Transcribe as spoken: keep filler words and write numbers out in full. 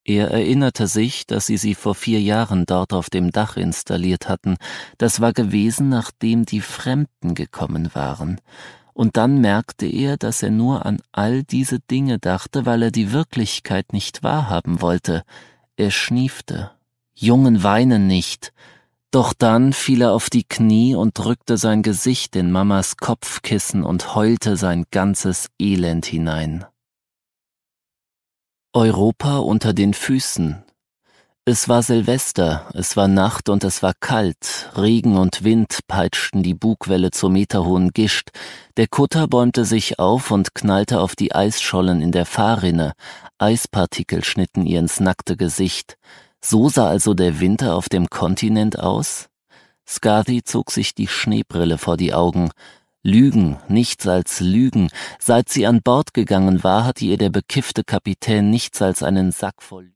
Er erinnerte sich, dass sie sie vor vier Jahren dort auf dem Dach installiert hatten. Das war gewesen, nachdem die Fremden gekommen waren. Und dann merkte er, dass er nur an all diese Dinge dachte, weil er die Wirklichkeit nicht wahrhaben wollte. Er schniefte. Jungen weinen nicht. Doch dann fiel er auf die Knie und drückte sein Gesicht in Mamas Kopfkissen und heulte sein ganzes Elend hinein. Europa unter den Füßen. Es war Silvester, es war Nacht und es war kalt, Regen und Wind peitschten die Bugwelle zur meterhohen Gischt, der Kutter bäumte sich auf und knallte auf die Eisschollen in der Fahrrinne, Eispartikel schnitten ihr ins nackte Gesicht. So sah also der Winter auf dem Kontinent aus? Scarthy zog sich die Schneebrille vor die Augen. Lügen, nichts als Lügen. Seit sie an Bord gegangen war, hatte ihr der bekiffte Kapitän nichts als einen Sack voll